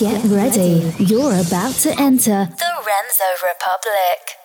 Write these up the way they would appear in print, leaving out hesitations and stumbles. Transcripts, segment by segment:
Get ready. You're about to enter the Remso Republic.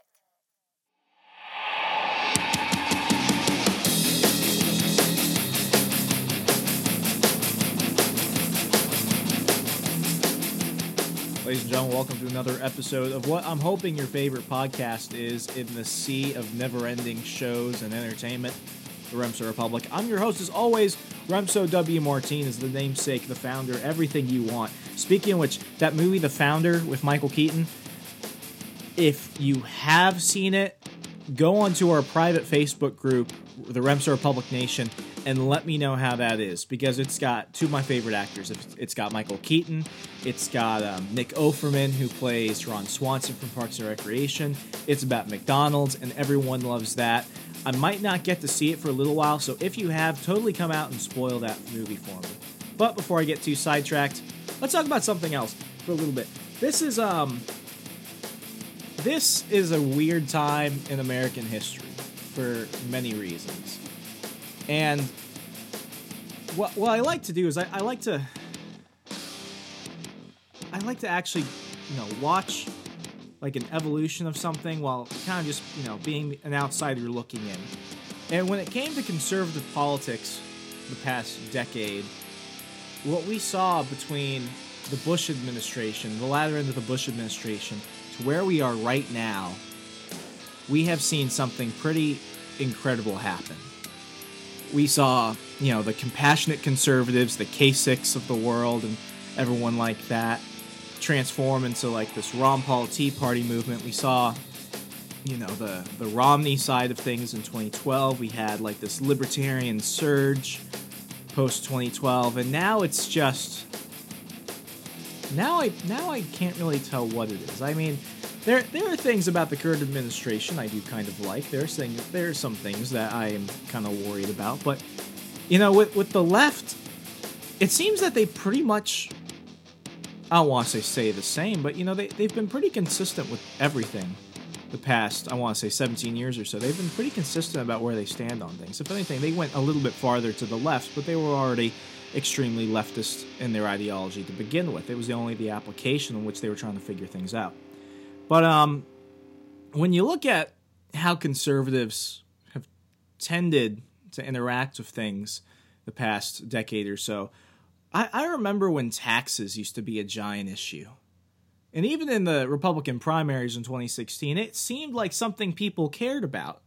Ladies and gentlemen, welcome to another episode of what I'm hoping your favorite podcast is in the sea of never-ending shows and entertainment, the Remso Republic. I'm your host, as always, Remso W. Martinez, the namesake, the founder, everything you want. Speaking of which, that movie, The Founder, with Michael Keaton, if you have seen it, go onto our private Facebook group, the Remso Republic Nation, and let me know how that is, because it's got two of my favorite actors. It's got Michael Keaton, it's got Nick Offerman, who plays Ron Swanson from Parks and Recreation. It's about McDonald's, and everyone loves that. I might not get to see it for a little while, so if you have, totally come out and spoil that movie for me. But before I get too sidetracked, let's talk about something else for a little bit. This is a weird time in American history for many reasons. And what I like to do is I like to actually, watch like an evolution of something while kind of just, being an outsider looking in. And when it came to conservative politics the past decade, what we saw between the Bush administration, the latter end of the Bush administration, to where we are right now, we have seen something pretty incredible happen. We saw, the compassionate conservatives, the K6 of the world, and everyone like that transform into like this Ron Paul Tea Party movement. We saw, the Romney side of things in 2012. We had like this libertarian surge post 2012, and now it's just now I can't really tell what it is. I mean, there are things about the current administration I do kind of like. There are some things that I am kind of worried about, but with the left, it seems that they pretty much, I don't want to say the same, but they've been pretty consistent with everything the past, I want to say 17 years or so. They've been pretty consistent about where they stand on things. If anything, they went a little bit farther to the left, but they were already extremely leftist in their ideology to begin with. It was only the application in which they were trying to figure things out. But when you look at how conservatives have tended to interact with things the past decade or so, I remember when taxes used to be a giant issue. And even in the Republican primaries in 2016, it seemed like something people cared about.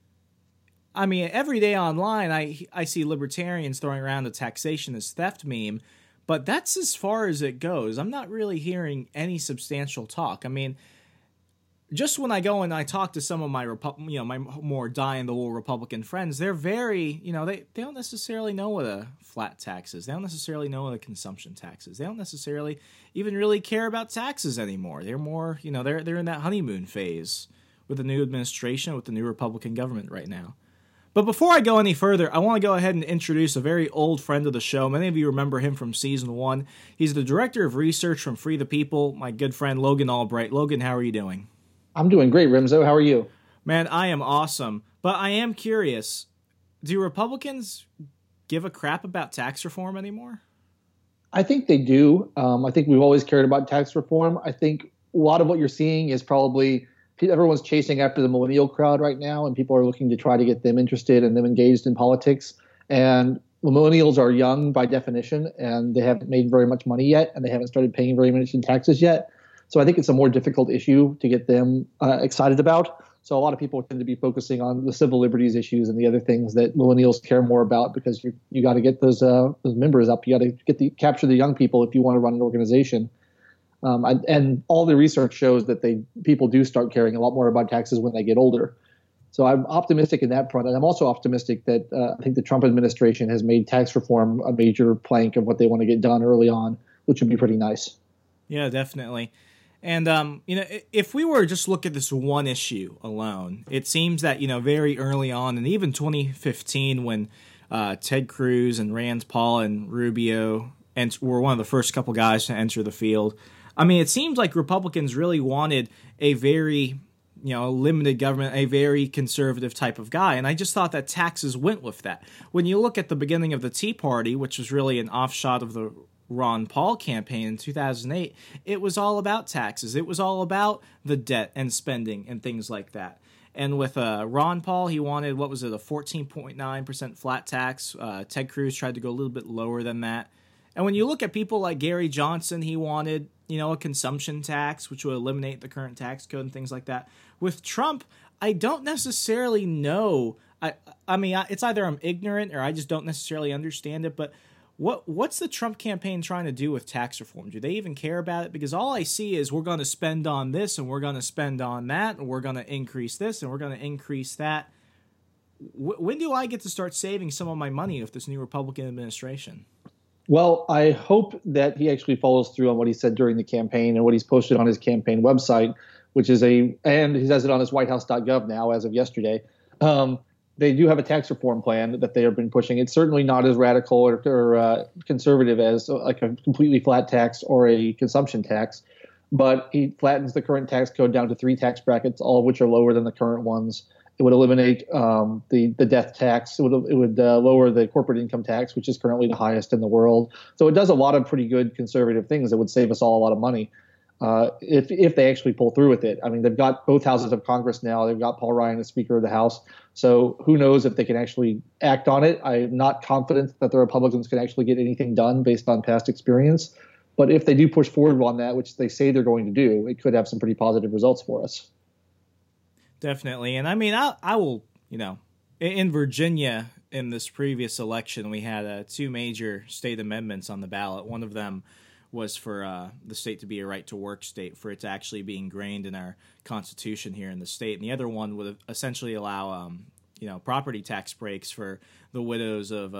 I mean, every day online, I see libertarians throwing around the taxation is theft meme, but that's as far as it goes. I'm not really hearing any substantial talk. I mean, just when I go and I talk to some of my my more die-in-the-wool Republican friends, they're very, they don't necessarily know what a flat tax is. They don't necessarily know what a consumption tax is. They don't necessarily even really care about taxes anymore. They're more, they're in that honeymoon phase with the new administration, with the new Republican government right now. But before I go any further, I want to go ahead and introduce a very old friend of the show. Many of you remember him from Season 1. He's the Director of Research from Free the People, my good friend Logan Albright. Logan, how are you doing? I'm doing great, Remso. How are you? Man, I am awesome. But I am curious, do Republicans give a crap about tax reform anymore? I think they do. I think we've always cared about tax reform. I think a lot of what you're seeing is probably everyone's chasing after the millennial crowd right now, and people are looking to try to get them interested and them engaged in politics. And millennials are young by definition, and they haven't made very much money yet, and they haven't started paying very much in taxes yet. So I think it's a more difficult issue to get them excited about. So a lot of people tend to be focusing on the civil liberties issues and the other things that millennials care more about, because you got to get those members up. You got to capture the young people if you want to run an organization. And all the research shows that people do start caring a lot more about taxes when they get older. So I'm optimistic in that front. And I'm also optimistic that I think the Trump administration has made tax reform a major plank of what they want to get done early on, which would be pretty nice. Yeah, definitely. And, if we were to just look at this one issue alone, it seems that, very early on, and even 2015 when Ted Cruz and Rand Paul and Rubio were one of the first couple guys to enter the field, I mean, it seems like Republicans really wanted a very, limited government, a very conservative type of guy. And I just thought that taxes went with that. When you look at the beginning of the Tea Party, which was really an offshot of the Ron Paul campaign in 2008, it was all about taxes. It was all about the debt and spending and things like that. And with Ron Paul, he wanted, what was it, a 14.9% flat tax. Ted Cruz tried to go a little bit lower than that. And when you look at people like Gary Johnson, he wanted, a consumption tax, which would eliminate the current tax code and things like that. With Trump, I don't necessarily know. I mean, it's either I'm ignorant or I just don't necessarily understand it, but what's the Trump campaign trying to do with tax reform? Do they even care about it? Because all I see is we're going to spend on this and we're going to spend on that and we're going to increase this and we're going to increase that. When do I get to start saving some of my money with this new Republican administration? Well, I hope that he actually follows through on what he said during the campaign and what he's posted on his campaign website, which is and he says it on his whitehouse.gov now as of yesterday. They do have a tax reform plan that they have been pushing. It's certainly not as radical or conservative as like a completely flat tax or a consumption tax, but he flattens the current tax code down to 3 tax brackets, all of which are lower than the current ones. It would eliminate the death tax. It would lower the corporate income tax, which is currently the highest in the world. So it does a lot of pretty good conservative things that would save us all a lot of money if they actually pull through with it. I mean, they've got both houses of Congress now. They've got Paul Ryan as Speaker of the House. So who knows if they can actually act on it. I'm not confident that the Republicans can actually get anything done based on past experience. But if they do push forward on that, which they say they're going to do, it could have some pretty positive results for us. Definitely. And I mean, I will, in Virginia, in this previous election, we had 2 major state amendments on the ballot. One of them was for the state to be a right-to-work state, for it to actually be ingrained in our Constitution here in the state. And the other one would essentially allow, property tax breaks for the widows of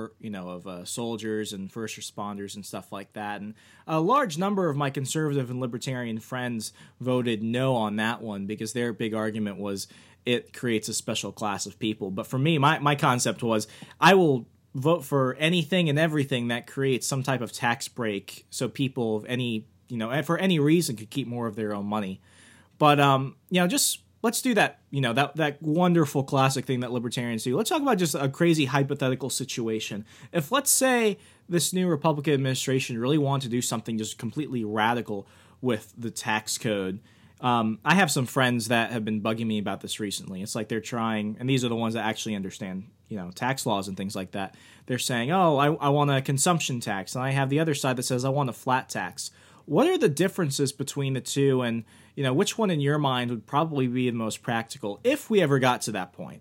soldiers and first responders and stuff like that. And a large number of my conservative and libertarian friends voted no on that one because their big argument was it creates a special class of people. But for me, my concept was I will vote for anything and everything that creates some type of tax break so people of any, for any reason could keep more of their own money. But, just let's do that, that wonderful classic thing that libertarians do. Let's talk about just a crazy hypothetical situation. If, let's say, this new Republican administration really wanted to do something just completely radical with the tax code, I have some friends that have been bugging me about this recently. It's like they're trying, and these are the ones that actually understand, tax laws and things like that. They're saying, I want a consumption tax, and I have the other side that says I want a flat tax. What are the differences between the two, and which one in your mind would probably be the most practical if we ever got to that point?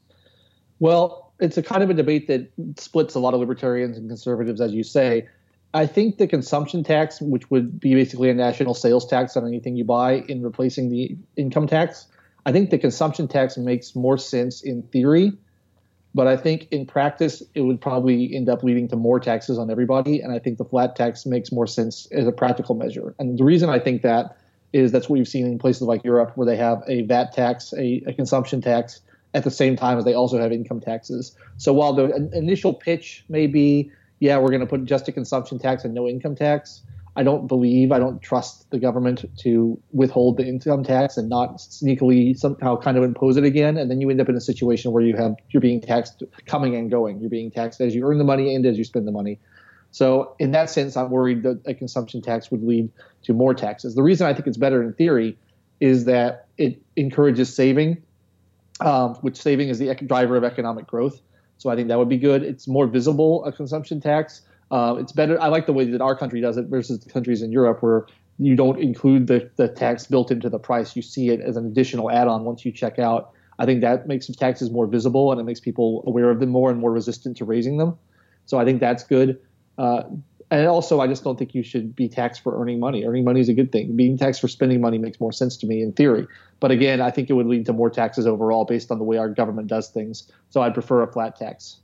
Well, it's a kind of a debate that splits a lot of libertarians and conservatives, as you say. I think the consumption tax, which would be basically a national sales tax on anything you buy in replacing the income tax, I think the consumption tax makes more sense in theory, but I think in practice it would probably end up leading to more taxes on everybody, and I think the flat tax makes more sense as a practical measure. And the reason I think that is that's what we've seen in places like Europe where they have a VAT tax, a consumption tax, at the same time as they also have income taxes. So while the initial pitch may be, yeah, we're going to put just a consumption tax and no income tax, I don't trust the government to withhold the income tax and not sneakily somehow kind of impose it again. And then you end up in a situation where you're being taxed coming and going. You're being taxed as you earn the money and as you spend the money. So in that sense, I'm worried that a consumption tax would lead to more taxes. The reason I think it's better in theory is that it encourages saving, which saving is the driver of economic growth. So I think that would be good. It's more visible, a consumption tax. It's better. I like the way that our country does it versus the countries in Europe where you don't include the tax built into the price. You see it as an additional add-on once you check out. I think that makes the taxes more visible and it makes people aware of them more and more resistant to raising them. So I think that's good. And also, I just don't think you should be taxed for earning money. Earning money is a good thing. Being taxed for spending money makes more sense to me in theory. But again, I think it would lead to more taxes overall based on the way our government does things. So I'd prefer a flat tax.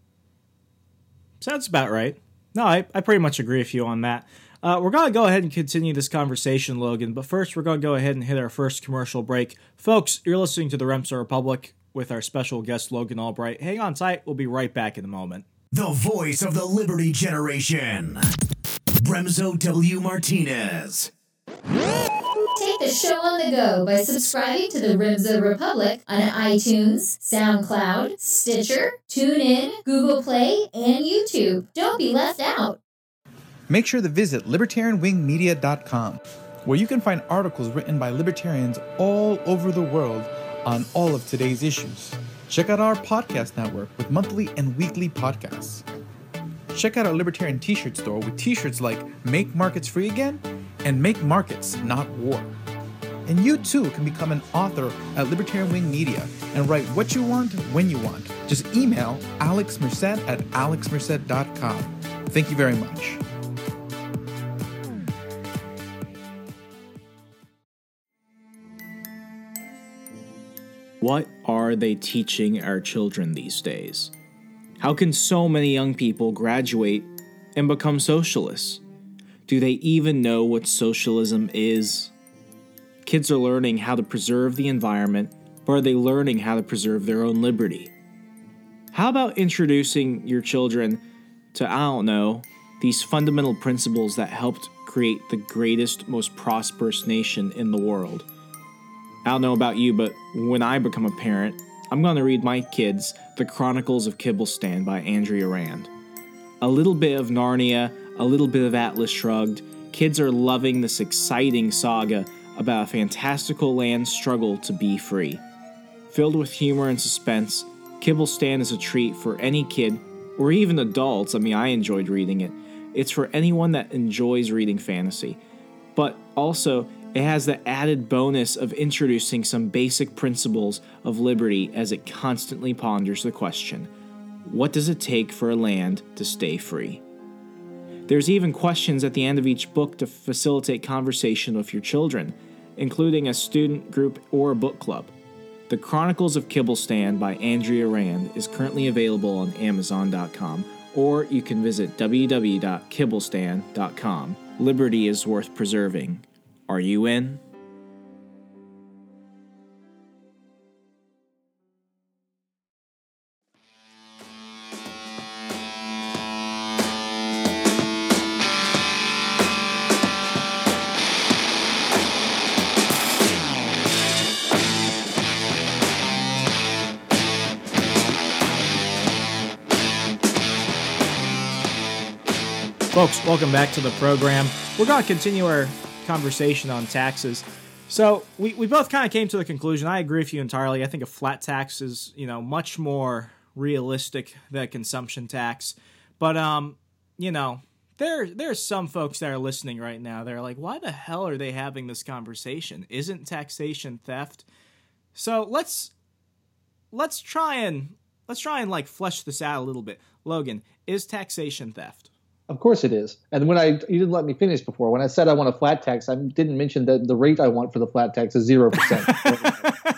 Sounds about right. No, I pretty much agree with you on that. We're going to go ahead and continue this conversation, Logan. But first, we're going to go ahead and hit our first commercial break. Folks, you're listening to the Remso Republic with our special guest, Logan Albright. Hang on tight. We'll be right back in a moment. The voice of the Liberty Generation, Remso W. Martinez. Take the show on the go by subscribing to the Remso Republic on iTunes, SoundCloud, Stitcher, TuneIn, Google Play, and YouTube. Don't be left out. make sure to visit libertarianwingmedia.com, where you can find articles written by libertarians all over the world on all of today's issues. Check out our podcast network with monthly and weekly podcasts. Check out our Libertarian t-shirt store with t-shirts like Make Markets Free Again and Make Markets Not War. And you too can become an author at Libertarian Wing Media and write what you want when you want. Just email Alex Merced at alexmerced.com. Thank you very much. What are they teaching our children these days? How can so many young people graduate and become socialists? Do they even know what socialism is? Kids are learning how to preserve the environment, but are they learning how to preserve their own liberty? How about introducing your children to, I don't know, these fundamental principles that helped create the greatest, most prosperous nation in the world? I don't know about you, but when I become a parent, I'm going to read my kids The Chronicles of Kibblestan by Andrea Rand. A little bit of Narnia, a little bit of Atlas Shrugged. Kids are loving this exciting saga about a fantastical land's struggle to be free. Filled with humor and suspense, Kibblestan is a treat for any kid, or even adults. I mean, I enjoyed reading it. It's for anyone that enjoys reading fantasy. But also, it has the added bonus of introducing some basic principles of liberty as it constantly ponders the question, what does it take for a land to stay free? There's even questions at the end of each book to facilitate conversation with your children, including a student group or a book club. The Chronicles of Kibblestan by Andrea Rand is currently available on Amazon.com, or you can visit www.kibblestan.com. Liberty is worth preserving. Are you in? Folks, welcome back to the program. We're going to continue our conversation on taxes. So we both kind of came to the conclusion. I agree with you entirely. I think a flat tax is, much more realistic than a consumption tax. But there's some folks that are listening right now. They're like, why the hell are they having this conversation? Isn't taxation theft? So let's try and like flesh this out a little bit. Logan, is taxation theft? Of course it is. And you didn't let me finish before. When I said I want a flat tax, I didn't mention that the rate I want for the flat tax is 0%.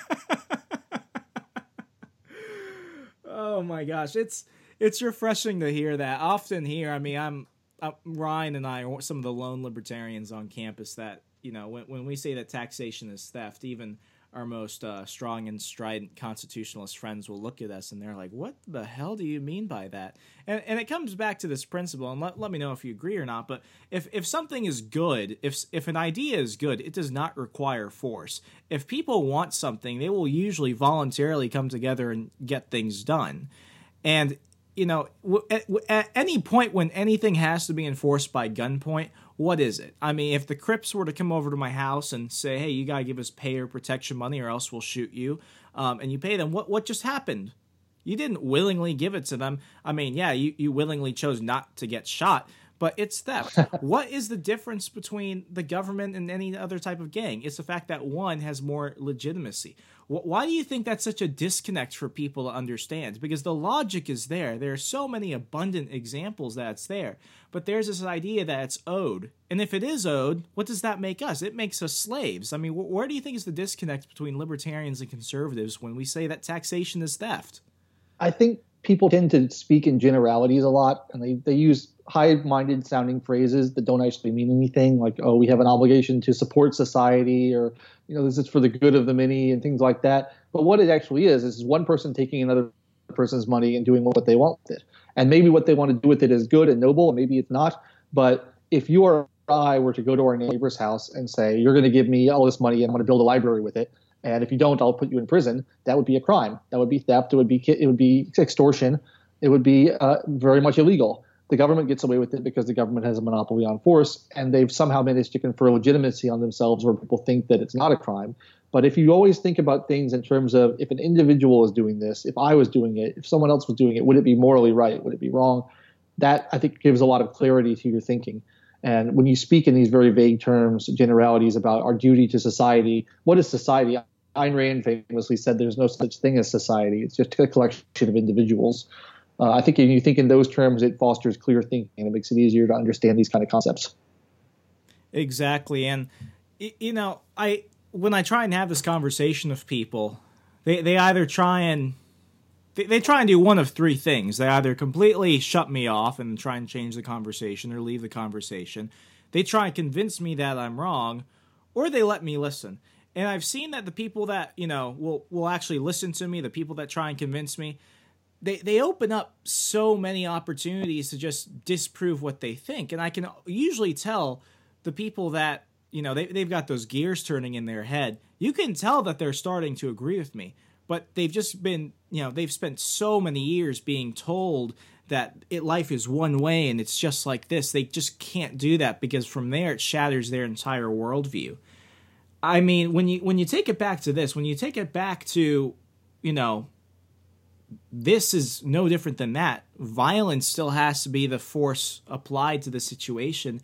Oh my gosh, it's refreshing to hear that. Often here, I mean, Ryan and I are some of the lone libertarians on campus that when we say that taxation is theft, even our most strong and strident constitutionalist friends will look at us and they're like, what the hell do you mean by that? And it comes back to this principle, and let me know if you agree or not, but if something is good, if an idea is good, it does not require force. If people want something, they will usually voluntarily come together and get things done. And, at any point when anything has to be enforced by gunpoint, what is it? I mean, if the Crips were to come over to my house and say, hey, you got to give us pay or protection money or else we'll shoot you, and you pay them, what just happened? You didn't willingly give it to them. I mean, yeah, you willingly chose not to get shot, but it's theft. What is the difference between the government and any other type of gang? It's the fact that one has more legitimacy. Why do you think that's such a disconnect for people to understand? Because the logic is there. There are so many abundant examples that it's there. But there's this idea that it's owed. And if it is owed, what does that make us? It makes us slaves. I mean, where do you think is the disconnect between libertarians and conservatives when we say that taxation is theft? I think people tend to speak in generalities a lot, and they use high-minded sounding phrases that don't actually mean anything, like, oh, we have an obligation to support society, or, this is for the good of the many, and things like that. But what it actually is one person taking another person's money and doing what they want with it. And maybe what they want to do with it is good and noble, and maybe it's not. But if you or I were to go to our neighbor's house and say, you're going to give me all this money and I'm going to build a library with it, and if you don't, I'll put you in prison, that would be a crime. That would be theft. It would be extortion. It would be very much illegal. The government gets away with it because the government has a monopoly on force, and they've somehow managed to confer legitimacy on themselves where people think that it's not a crime. But if you always think about things in terms of if an individual is doing this, if I was doing it, if someone else was doing it, would it be morally right? Would it be wrong? That, I think, gives a lot of clarity to your thinking. And when you speak in these very vague terms, generalities about our duty to society, what is society? Ayn Rand famously said there's no such thing as society. It's just a collection of individuals. I think when you think in those terms, it fosters clear thinking and it makes it easier to understand these kind of concepts. Exactly. And, you know, when I try and have this conversation with people, they either try and they try and do one of three things. They either completely shut me off and try and change the conversation or leave the conversation. They try and convince me that I'm wrong, or they let me listen. And I've seen that the people that, you know, will actually listen to me, the people that try and convince me, they open up so many opportunities to just disprove what they think. And I can usually tell the people that, you know, they've got those gears turning in their head. You can tell that they're starting to agree with me, but they've just been, you know, they've spent so many years being told that life is one way and it's just like this. They just can't do that because from there it shatters their entire worldview. I mean, when you take it back to this, when you take it back to, you know, this is no different than that. Violence still has to be the force applied to the situation.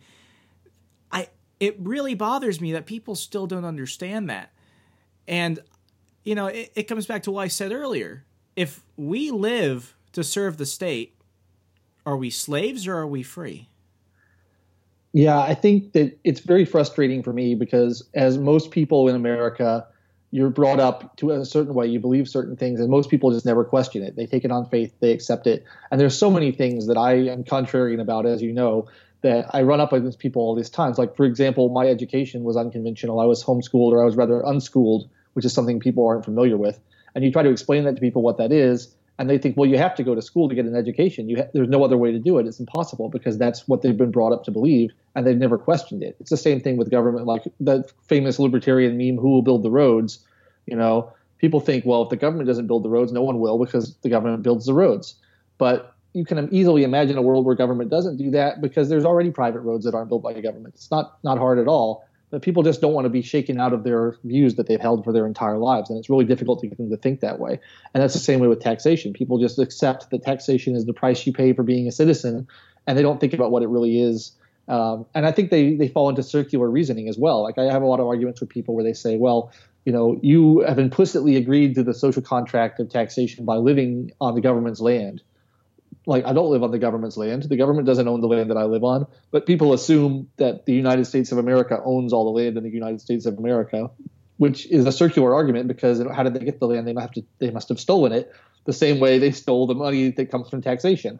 It really bothers me that people still don't understand that. And, you know, it comes back to what I said earlier. If we live to serve the state, are we slaves or are we free? Yeah, I think that it's very frustrating for me because as most people in America, you're brought up to a certain way, you believe certain things, and most people just never question it. They take it on faith, they accept it. And there's so many things that I am contrarian about, as you know, that I run up against people all these times. Like, for example, my education was unconventional. I was homeschooled, or I was rather unschooled, which is something people aren't familiar with. And you try to explain that to people what that is, and they think, well, you have to go to school to get an education. There's no other way to do it. It's impossible because that's what they've been brought up to believe, and they've never questioned it. It's the same thing with government, like the famous libertarian meme, who will build the roads? You know, people think, well, if the government doesn't build the roads, no one will because the government builds the roads. But you can easily imagine a world where government doesn't do that because there's already private roads that aren't built by the government. It's not hard at all. But people just don't want to be shaken out of their views that they've held for their entire lives. And it's really difficult to get them to think that way. And that's the same way with taxation. People just accept that taxation is the price you pay for being a citizen, and they don't think about what it really is. And I think they fall into circular reasoning as well. Like, I have a lot of arguments with people where they say, well, you know, you have implicitly agreed to the social contract of taxation by living on the government's land. Like, I don't live on the government's land. The government doesn't own the land that I live on, but people assume that the United States of America owns all the land in the United States of America, which is a circular argument because how did they get the land? They must have stolen it the same way they stole the money that comes from taxation.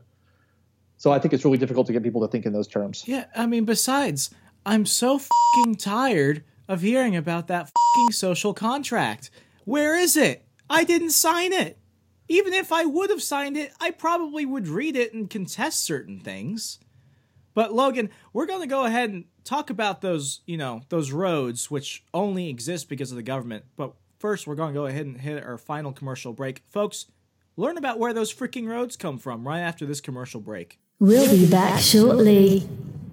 So I think it's really difficult to get people to think in those terms. Yeah, I mean, besides, I'm so fucking tired of hearing about that fucking social contract. Where is it? I didn't sign it. Even if I would have signed it, I probably would read it and contest certain things. But Logan, we're going to go ahead and talk about those, you know, those roads which only exist because of the government. But first, we're going to go ahead and hit our final commercial break. Folks, learn about where those freaking roads come from right after this commercial break. We'll be back shortly.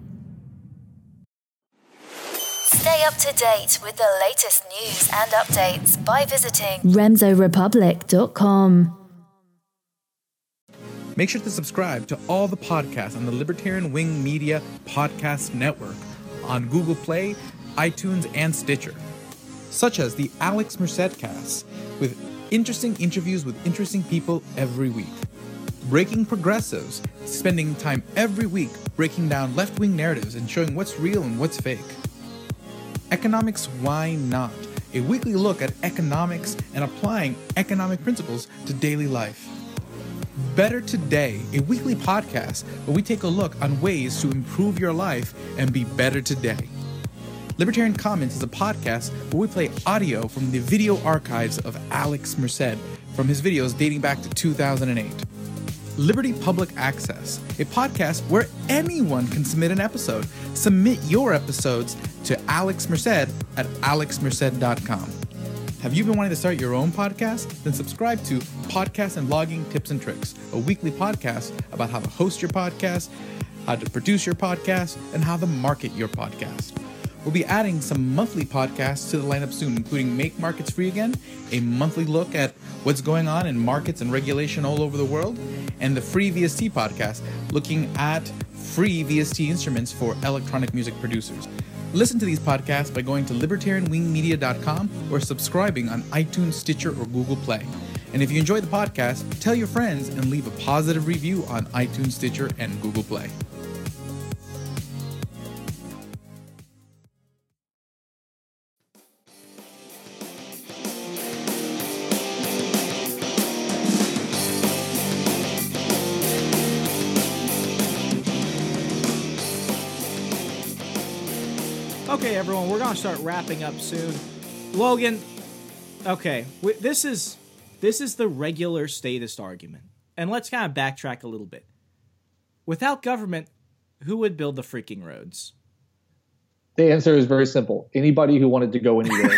Stay up to date with the latest news and updates by visiting RemzoRepublic.com. Make sure to subscribe to all the podcasts on the Libertarian Wing Media Podcast Network on Google Play, iTunes, and Stitcher, such as the Alex Merced Cast, with interesting interviews with interesting people every week. Breaking Progressives, spending time every week breaking down left-wing narratives and showing what's real and what's fake. Economics Why Not? A weekly look at economics and applying economic principles to daily life. Better Today, a weekly podcast where we take a look on ways to improve your life and be better today. Libertarian Comments is a podcast where we play audio from the video archives of Alex Merced from his videos dating back to 2008. Liberty Public Access, a podcast where anyone can submit an episode. Submit your episodes to Alex Merced at alexmerced.com. Have you been wanting to start your own podcast? Then subscribe to Podcast and Blogging Tips and Tricks, a weekly podcast about how to host your podcast, how to produce your podcast, and how to market your podcast. We'll be adding some monthly podcasts to the lineup soon, including Make Markets Free Again, a monthly look at what's going on in markets and regulation all over the world, and the Free VST podcast, looking at free VST instruments for electronic music producers. Listen to these podcasts by going to libertarianwingmedia.com or subscribing on iTunes, Stitcher, or Google Play. And if you enjoy the podcast, tell your friends and leave a positive review on iTunes, Stitcher, and Google Play. Okay, everyone, we're going to start wrapping up soon. Logan, okay, this is the regular statist argument. And let's kind of backtrack a little bit. Without government, who would build the freaking roads? The answer is very simple. Anybody who wanted to go anywhere.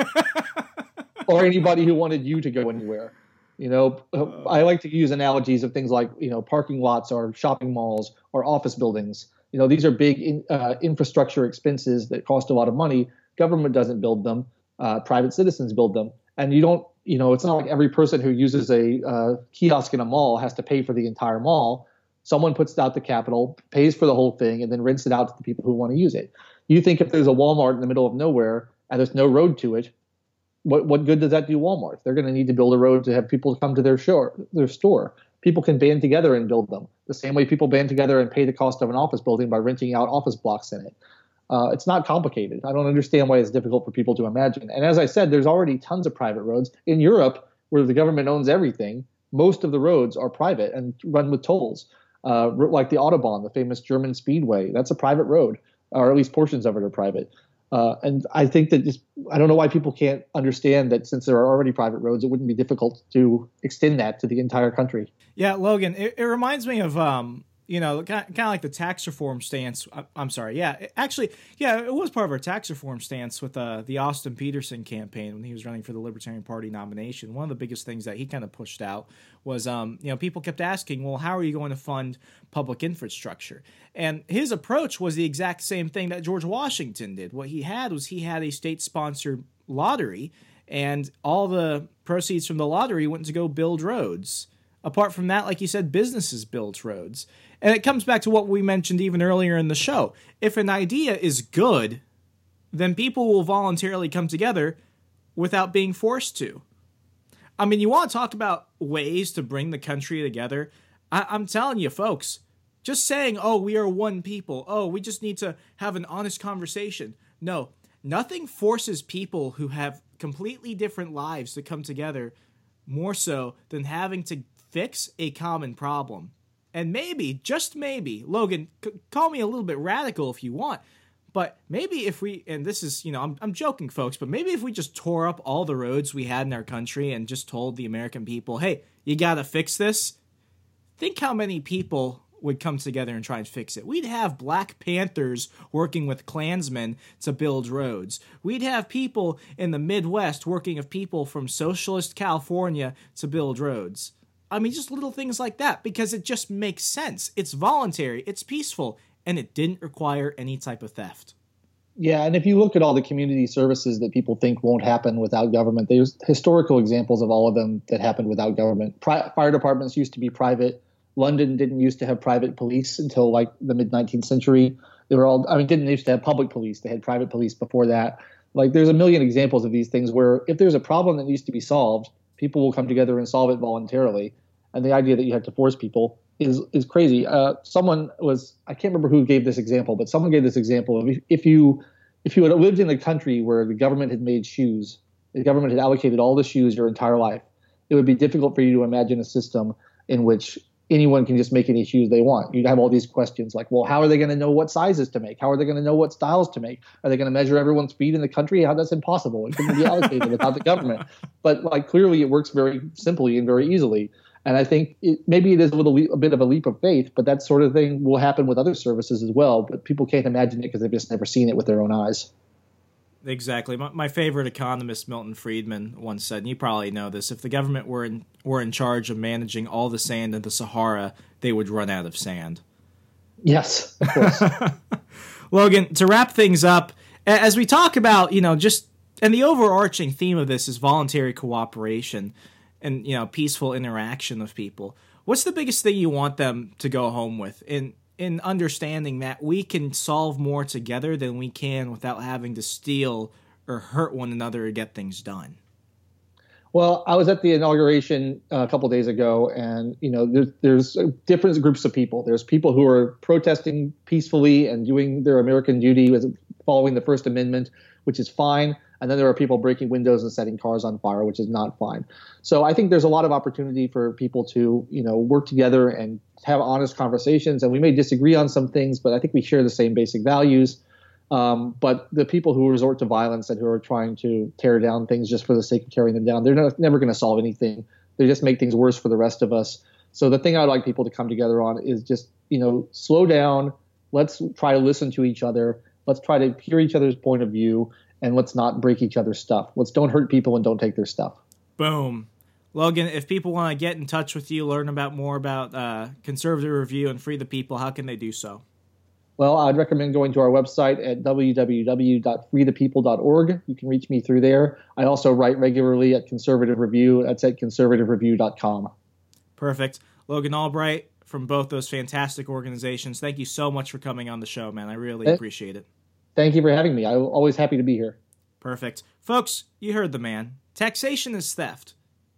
Or anybody who wanted you to go anywhere. You know, I like to use analogies of things like, you know, parking lots or shopping malls or office buildings. You know, these are big infrastructure expenses that cost a lot of money. Government doesn't build them. Private citizens build them. And you don't, you know, it's not like every person who uses a kiosk in a mall has to pay for the entire mall. Someone puts out the capital, pays for the whole thing, and then rents it out to the people who want to use it. You think if there's a Walmart in the middle of nowhere and there's no road to it, what good does that do Walmart? They're going to need to build a road to have people come to their store. People can band together and build them, the same way people band together and pay the cost of an office building by renting out office blocks in it. It's not complicated. I don't understand why it's difficult for people to imagine. And as I said, there's already tons of private roads. In Europe, where the government owns everything, most of the roads are private and run with tolls, like the Autobahn, the famous German speedway. That's a private road, or at least portions of it are private. And I think that I don't know why people can't understand that since there are already private roads, it wouldn't be difficult to extend that to the entire country. Yeah, Logan, it reminds me of, you know, kind of like the tax reform stance. I'm sorry. Yeah, it was part of our tax reform stance with the Austin Peterson campaign when he was running for the Libertarian Party nomination. One of the biggest things that he kind of pushed out was, you know, people kept asking, well, how are you going to fund public infrastructure? And his approach was the exact same thing that George Washington did. What he had a state-sponsored lottery, and all the proceeds from the lottery went to go build roads. Apart from that, like you said, businesses build roads. And it comes back to what we mentioned even earlier in the show. If an idea is good, then people will voluntarily come together without being forced to. I mean, you want to talk about ways to bring the country together? I'm telling you, folks, just saying, oh, we are one people. Oh, we just need to have an honest conversation. No, nothing forces people who have completely different lives to come together more so than having to fix a common problem. And maybe, just maybe, Logan, call me a little bit radical if you want, but maybe if we, and this is, you know, I'm joking, folks, but maybe if we just tore up all the roads we had in our country and just told the American people, hey, you gotta fix this, think how many people would come together and try and fix it. We'd have Black Panthers working with Klansmen to build roads. We'd have people in the Midwest working with people from socialist California to build roads. I mean, just little things like that, because it just makes sense. It's voluntary, it's peaceful, and it didn't require any type of theft. Yeah, and if you look at all the community services that people think won't happen without government, there's historical examples of all of them that happened without government. Fire departments used to be private. London didn't used to have private police until like the mid-19th century. They were all, I mean, didn't used to have public police. They had private police before that. Like, there's a million examples of these things where if there's a problem that needs to be solved, people will come together and solve it voluntarily. And the idea that you have to force people is crazy. Someone was, I can't remember who gave this example, but someone gave this example of if you had lived in a country where the government had made shoes, the government had allocated all the shoes your entire life, it would be difficult for you to imagine a system in which anyone can just make any shoes they want. You'd have all these questions like, well, how are they going to know what sizes to make? How are they going to know what styles to make? Are they going to measure everyone's feet in the country? How that's impossible. It couldn't be allocated without the government. But like, clearly it works very simply and very easily. And I think maybe it is a bit of a leap of faith, but that sort of thing will happen with other services as well. But people can't imagine it because they've just never seen it with their own eyes. Exactly. My favorite economist, Milton Friedman, once said, and you probably know this, if the government were in charge of managing all the sand in the Sahara, they would run out of sand. Yes, of course. Logan, to wrap things up, as we talk about, just, and the overarching theme of this is voluntary cooperation and, peaceful interaction of people. What's the biggest thing you want them to go home with in understanding that we can solve more together than we can without having to steal or hurt one another to get things done? Well, I was at the inauguration a couple days ago, and there's different groups of people. There's people who are protesting peacefully and doing their American duty with following the First Amendment, which is fine. And then there are people breaking windows and setting cars on fire, which is not fine. So I think there's a lot of opportunity for people to, work together and have honest conversations. And we may disagree on some things, but I think we share the same basic values. But the people who resort to violence and who are trying to tear down things just for the sake of tearing them down, they're never going to solve anything. They just make things worse for the rest of us. So the thing I'd like people to come together on is just, slow down. Let's try to listen to each other. Let's try to hear each other's point of view. And let's not break each other's stuff. Don't hurt people and don't take their stuff. Boom. Logan, if people want to get in touch with you, learn more about Conservative Review and Free the People, how can they do so? Well, I'd recommend going to our website at www.freethepeople.org. You can reach me through there. I also write regularly at Conservative Review. That's at conservativereview.com. Perfect. Logan Albright from both those fantastic organizations, thank you so much for coming on the show, man. I really appreciate it. Thank you for having me. I'm always happy to be here. Perfect. Folks, you heard the man. Taxation is theft.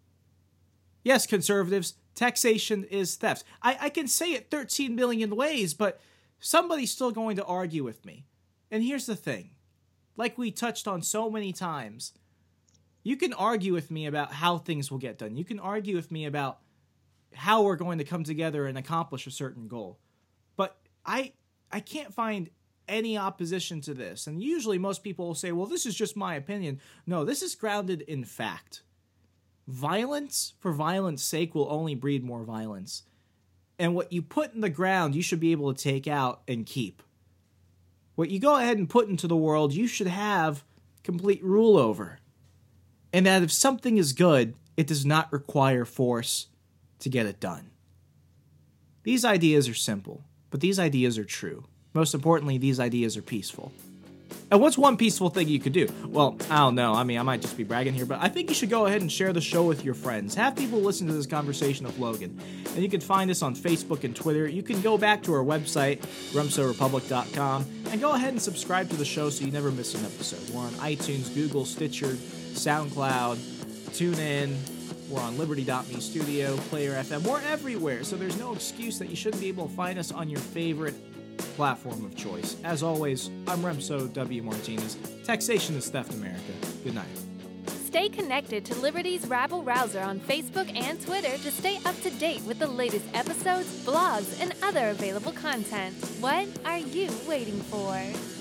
Yes, conservatives, taxation is theft. I can say it 13 million ways, but somebody's still going to argue with me. And here's the thing. Like we touched on so many times, you can argue with me about how things will get done. You can argue with me about how we're going to come together and accomplish a certain goal. But I can't find any opposition to this. And usually most people will say, well, this is just my opinion. No, this is grounded in fact. Violence for violence sake will only breed more violence. And what you put in the ground, you should be able to take out and keep. What you go ahead and put into the world, you should have complete rule over. And that if something is good, it does not require force to get it done. These ideas are simple, but these ideas are true. Most importantly, these ideas are peaceful. And what's one peaceful thing you could do? Well, I don't know. I might just be bragging here, but I think you should go ahead and share the show with your friends. Have people listen to this conversation with Logan. And you can find us on Facebook and Twitter. You can go back to our website, rumsorepublic.com, and go ahead and subscribe to the show so you never miss an episode. We're on iTunes, Google, Stitcher, SoundCloud, TuneIn. We're on Liberty.me Studio, Player FM. We're everywhere, so there's no excuse that you shouldn't be able to find us on your favorite platform of choice. As always, I'm Remso W. Martinez. Taxation is theft, America. Good night. Stay connected to Liberty's Rabble Rouser on Facebook and Twitter to stay up to date with the latest episodes, blogs, and other available content. What are you waiting for?